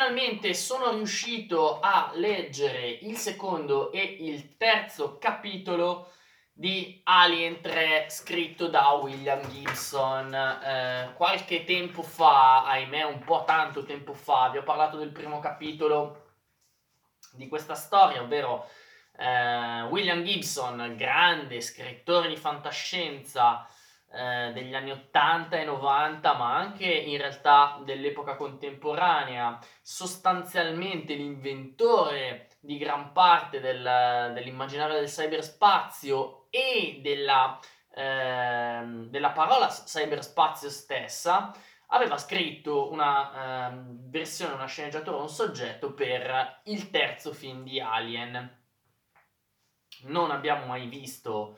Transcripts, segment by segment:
finalmente sono riuscito a leggere il secondo e il terzo capitolo di Alien 3 scritto da William Gibson. Qualche tempo fa, ahimè un po' tanto tempo fa, vi ho parlato del primo capitolo di questa storia, ovvero William Gibson, grande scrittore di fantascienza degli anni 80 e 90, ma anche in realtà dell'epoca contemporanea, sostanzialmente l'inventore di gran parte dell'immaginario del cyberspazio e della parola cyberspazio stessa. Aveva scritto una versione, una sceneggiatura, un soggetto per il terzo film di Alien. Non abbiamo mai visto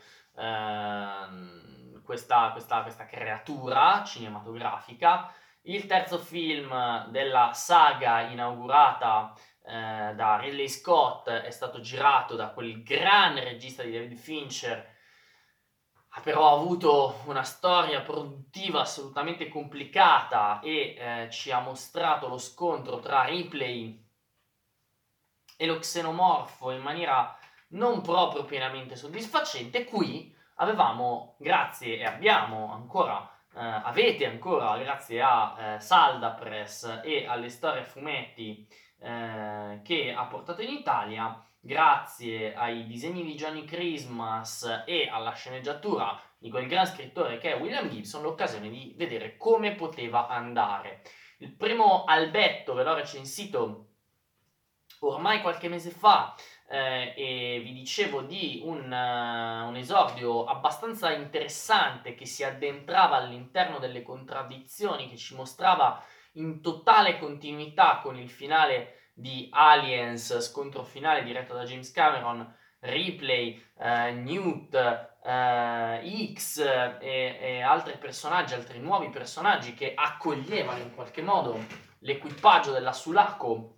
questa creatura cinematografica. Il terzo film della saga inaugurata da Ridley Scott è stato girato da quel gran regista di David Fincher. Ha però avuto una storia produttiva assolutamente complicata e ci ha mostrato lo scontro tra Ripley e lo xenomorfo in maniera non proprio pienamente soddisfacente. Qui avevamo, grazie e abbiamo ancora, avete ancora, grazie a Salda Press e alle storie a fumetti che ha portato in Italia, grazie ai disegni di Johnny Christmas e alla sceneggiatura di quel gran scrittore che è William Gibson, l'occasione di vedere come poteva andare. Il primo albetto ve l'ho recensito ormai qualche mese fa e vi dicevo di un esordio abbastanza interessante che si addentrava all'interno delle contraddizioni, che ci mostrava in totale continuità con il finale di Aliens, scontro finale diretto da James Cameron, Ripley, Newt, X e altri personaggi, altri nuovi personaggi che accoglievano in qualche modo l'equipaggio della Sulaco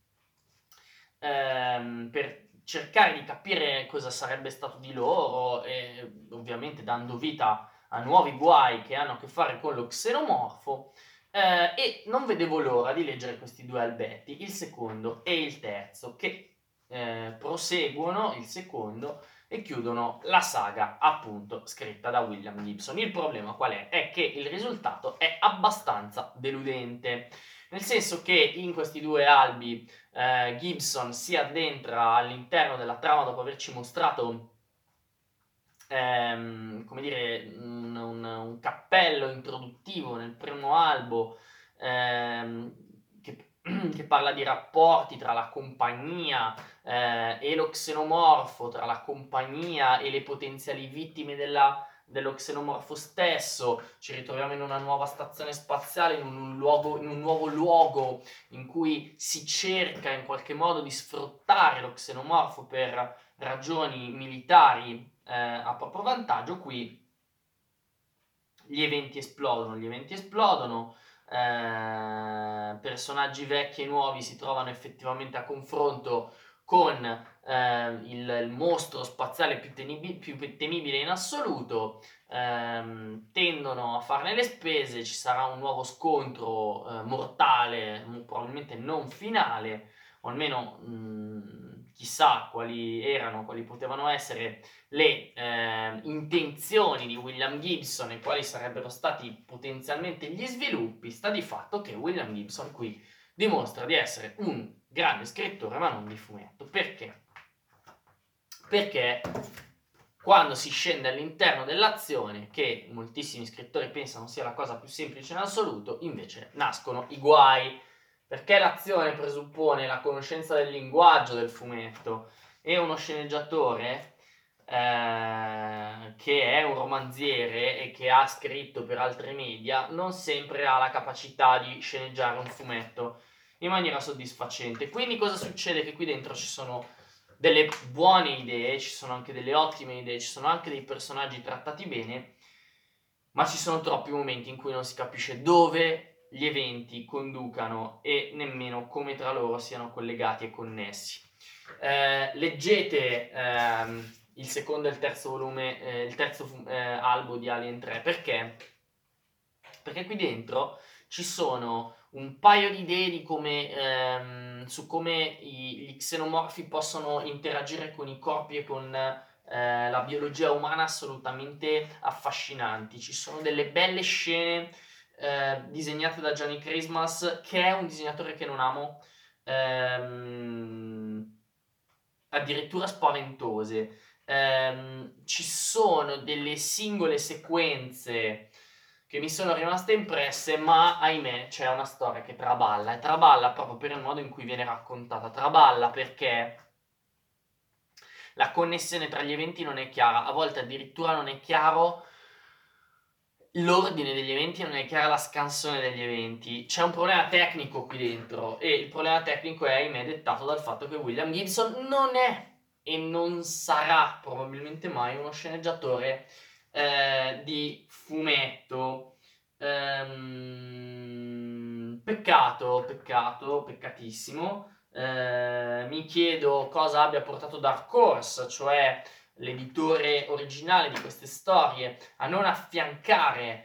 per cercare di capire cosa sarebbe stato di loro e ovviamente dando vita a nuovi guai che hanno a che fare con lo xenomorfo. E non vedevo l'ora di leggere questi due albetti, il secondo e il terzo, che proseguono il secondo e chiudono la saga appunto scritta da William Gibson. Il problema qual è? È che il risultato è abbastanza deludente, nel senso che in questi due albi Gibson si addentra all'interno della trama dopo averci mostrato come dire, un cappello introduttivo nel primo albo che parla di rapporti tra la compagnia e lo xenomorfo, tra la compagnia e le potenziali vittime dello xenomorfo stesso. Ci ritroviamo in una nuova stazione spaziale, in un nuovo luogo in cui si cerca in qualche modo di sfruttare lo xenomorfo per ragioni militari a proprio vantaggio. Qui gli eventi esplodono, personaggi vecchi e nuovi si trovano effettivamente a confronto con il mostro spaziale più temibile in assoluto, tendono a farne le spese, ci sarà un nuovo scontro mortale, probabilmente non finale, o almeno chissà quali potevano essere le intenzioni di William Gibson e quali sarebbero stati potenzialmente gli sviluppi. Sta di fatto che William Gibson qui dimostra di essere un grande scrittore ma non di fumetto. Perché? Perché quando si scende all'interno dell'azione, che moltissimi scrittori pensano sia la cosa più semplice in assoluto, invece nascono i guai, perché l'azione presuppone la conoscenza del linguaggio del fumetto e uno sceneggiatore che è un romanziere e che ha scritto per altri media non sempre ha la capacità di sceneggiare un fumetto in maniera soddisfacente. Quindi cosa succede? Che qui dentro ci sono delle buone idee, ci sono anche delle ottime idee, ci sono anche dei personaggi trattati bene, ma ci sono troppi momenti in cui non si capisce dove gli eventi conducano e nemmeno come tra loro siano collegati e connessi. Leggete il secondo e il terzo volume, il terzo albo di Alien 3, perché qui dentro ci sono un paio di idee di come, su come gli xenomorfi possono interagire con i corpi e con la biologia umana assolutamente affascinanti. Ci sono delle belle scene disegnate da Johnny Christmas, che è un disegnatore che non amo, addirittura spaventose. Ci sono delle singole sequenze che mi sono rimaste impresse, ma ahimè c'è una storia che traballa, e traballa proprio per il modo in cui viene raccontata, traballa perché la connessione tra gli eventi non è chiara, a volte addirittura non è chiaro l'ordine degli eventi, non è chiara la scansione degli eventi. C'è un problema tecnico qui dentro, e il problema tecnico è, ahimè, dettato dal fatto che William Gibson non è e non sarà probabilmente mai uno sceneggiatore di fumetto. Peccato, peccato, peccatissimo. Mi chiedo cosa abbia portato Dark Horse, cioè l'editore originale di queste storie, a non affiancare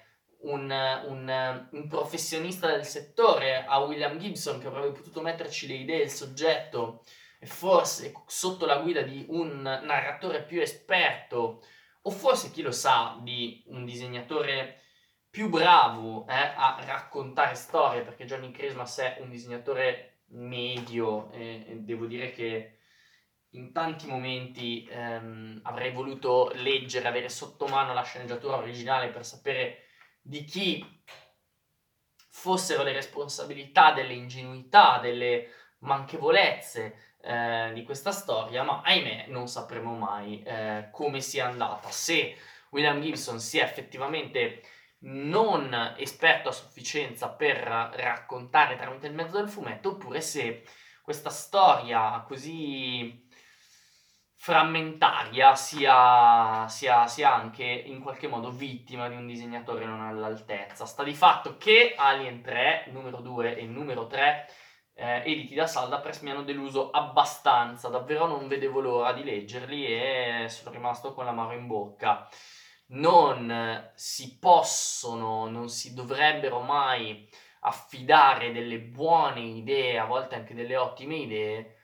un professionista del settore, a William Gibson, che avrebbe potuto metterci le idee, il soggetto, e forse sotto la guida di un narratore più esperto, o forse, chi lo sa, di un disegnatore più bravo a raccontare storie, perché Johnny Christmas è un disegnatore medio, e devo dire che in tanti momenti avrei voluto leggere, avere sotto mano la sceneggiatura originale per sapere di chi fossero le responsabilità delle ingenuità, delle manchevolezze di questa storia, ma ahimè non sapremo mai come sia andata, se William Gibson sia effettivamente non esperto a sufficienza per raccontare tramite il mezzo del fumetto, oppure se questa storia così frammentaria sia anche in qualche modo vittima di un disegnatore non all'altezza. Sta di fatto che Alien 3, numero 2 e numero 3, editi da Saldapress, mi hanno deluso abbastanza, davvero non vedevo l'ora di leggerli e sono rimasto con l'amaro in bocca. Non si possono, non si dovrebbero mai affidare delle buone idee, a volte anche delle ottime idee,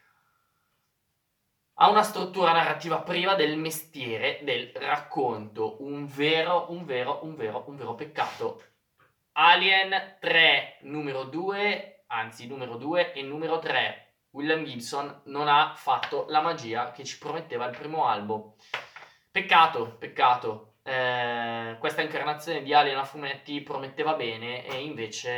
ha una struttura narrativa priva del mestiere del racconto. Un vero peccato. Alien 3, numero 2, anzi numero 2 e numero 3. William Gibson non ha fatto la magia che ci prometteva il primo albo. Peccato, peccato. Questa incarnazione di Alien a fumetti prometteva bene, e invece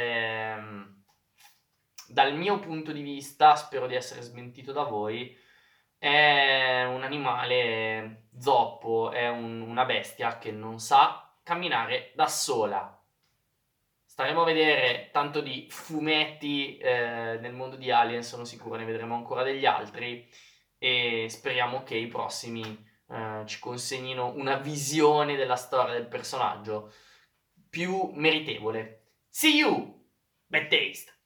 dal mio punto di vista, spero di essere smentito da voi, è un animale zoppo, è una bestia che non sa camminare da sola. Staremo a vedere tanto di fumetti nel mondo di Alien, sono sicuro ne vedremo ancora degli altri, e speriamo che i prossimi ci consegnino una visione della storia del personaggio più meritevole. See you! Bad taste!